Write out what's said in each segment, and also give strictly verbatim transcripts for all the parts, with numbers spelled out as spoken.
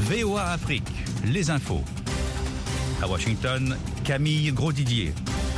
V O A Afrique, les infos. À Washington, Camille Grosdidier.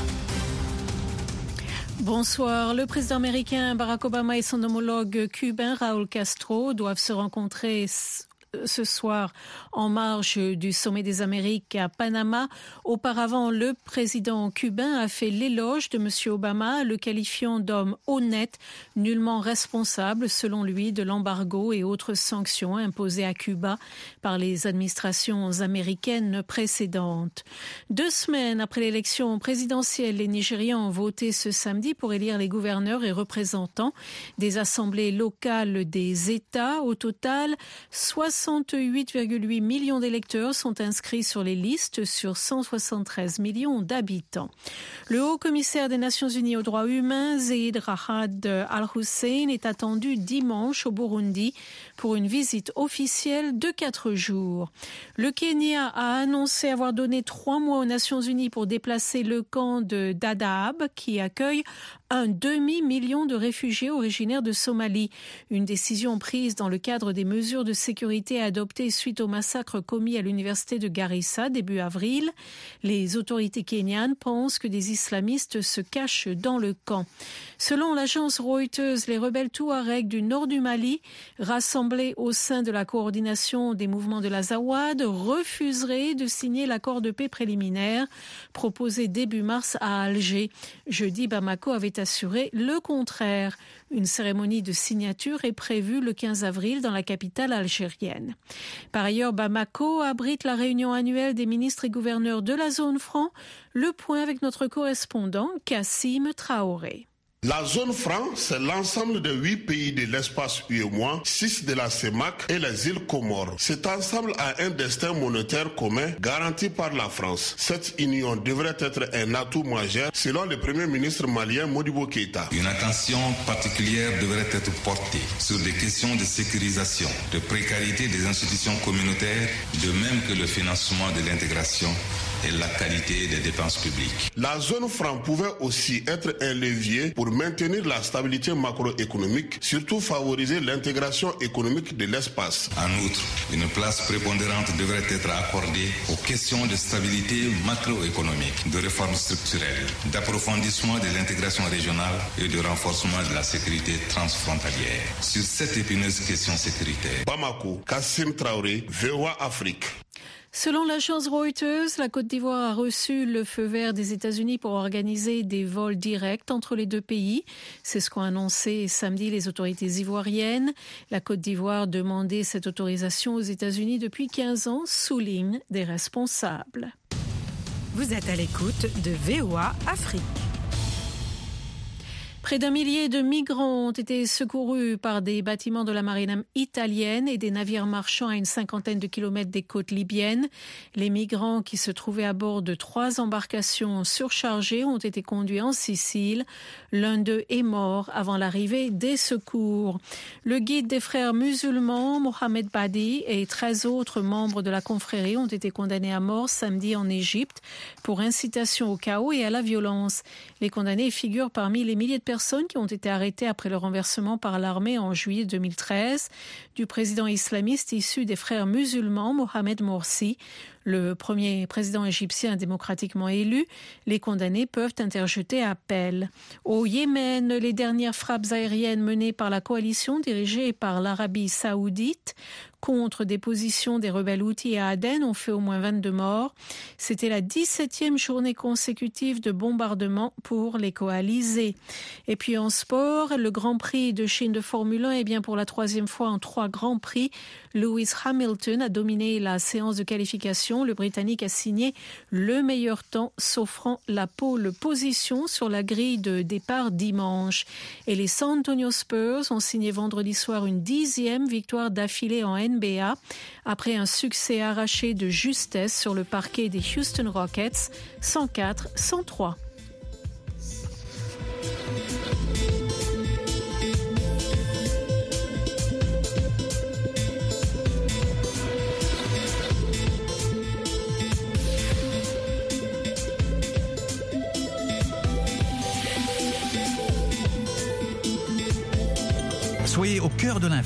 Bonsoir. Le président américain Barack Obama et son homologue cubain Raúl Castro doivent se rencontrer ce soir en marge du sommet des Amériques à Panama. Auparavant, le président cubain a fait l'éloge de M. Obama, le qualifiant d'homme honnête, nullement responsable, selon lui, de l'embargo et autres sanctions imposées à Cuba par les administrations américaines précédentes. Deux semaines après l'élection présidentielle, les Nigérians ont voté ce samedi pour élire les gouverneurs et représentants des assemblées locales des États. Au total, soixante-huit virgule huit millions d'électeurs sont inscrits sur les listes sur cent soixante-treize millions d'habitants. Le haut-commissaire des Nations Unies aux droits humains, Zeid Ra'ad Al-Hussein, est attendu dimanche au Burundi pour une visite officielle de quatre jours. Le Kenya a annoncé avoir donné trois mois aux Nations Unies pour déplacer le camp de Dadaab qui accueille un demi-million de réfugiés originaires de Somalie. Une décision prise dans le cadre des mesures de sécurité adoptées suite au massacre commis à l'université de Garissa début avril. Les autorités kenyanes pensent que des islamistes se cachent dans le camp. Selon l'agence Reuters, les rebelles touaregs du nord du Mali, rassemblés au sein de la coordination des mouvements de l'Azawad, refuseraient de signer l'accord de paix préliminaire proposé début mars à Alger. Jeudi, Bamako avait assuré le contraire. Une cérémonie de signature est prévue le quinze avril dans la capitale algérienne. Par ailleurs, Bamako abrite la réunion annuelle des ministres et gouverneurs de la zone franc. Le point avec notre correspondant Kassim Traoré. La zone franc, c'est l'ensemble des huit pays de l'espace U E M O A, six de la CEMAC et les îles Comores. Cet ensemble a un destin monétaire commun garanti par la France. Cette union devrait être un atout majeur selon le premier ministre malien Modibo Keïta. Une attention particulière devrait être portée sur les questions de sécurisation, de précarité des institutions communautaires, de même que le financement de l'intégration et la qualité des dépenses publiques. La zone franc pouvait aussi être un levier pour maintenir la stabilité macroéconomique, surtout favoriser l'intégration économique de l'espace. En outre, une place prépondérante devrait être accordée aux questions de stabilité macroéconomique, de réformes structurelles, d'approfondissement de l'intégration régionale et de renforcement de la sécurité transfrontalière. Sur cette épineuse question sécuritaire. Bamako, Kassim Traoré, V O A Afrique. Selon l'agence Reuters, la Côte d'Ivoire a reçu le feu vert des États-Unis pour organiser des vols directs entre les deux pays. C'est ce qu'ont annoncé samedi les autorités ivoiriennes. La Côte d'Ivoire demandait cette autorisation aux États-Unis depuis quinze ans, soulignent des responsables. Vous êtes à l'écoute de V O A Afrique. Près d'un millier de migrants ont été secourus par des bâtiments de la marine italienne et des navires marchands à une cinquantaine de kilomètres des côtes libyennes. Les migrants qui se trouvaient à bord de trois embarcations surchargées ont été conduits en Sicile. L'un d'eux est mort avant l'arrivée des secours. Le guide des frères musulmans, Mohamed Badi, et treize autres membres de la confrérie ont été condamnés à mort samedi en Égypte pour incitation au chaos et à la violence. Les condamnés figurent parmi les milliers de personnes qui ont été arrêtées après le renversement par l'armée en juillet deux mille treize du président islamiste issu des frères musulmans Mohamed Morsi, le premier président égyptien démocratiquement élu. Les condamnés peuvent interjeter appel. Au Yémen, les dernières frappes aériennes menées par la coalition dirigée par l'Arabie saoudite contre des positions des rebelles houthis à Aden ont fait au moins vingt-deux morts. C'était la dix-septième journée consécutive de bombardements pour les coalisés. Et puis en sport, le Grand Prix de Chine de Formule un est bien pour la troisième fois en trois Grands Prix. Lewis Hamilton a dominé la séance de qualification. Le Britannique a signé le meilleur temps, s'offrant la pole position sur la grille de départ dimanche. Et les San Antonio Spurs ont signé vendredi soir une dixième victoire d'affilée en N B A après un succès arraché de justesse sur le parquet des Houston Rockets, cent quatre à cent trois. Soyez au cœur de l'info.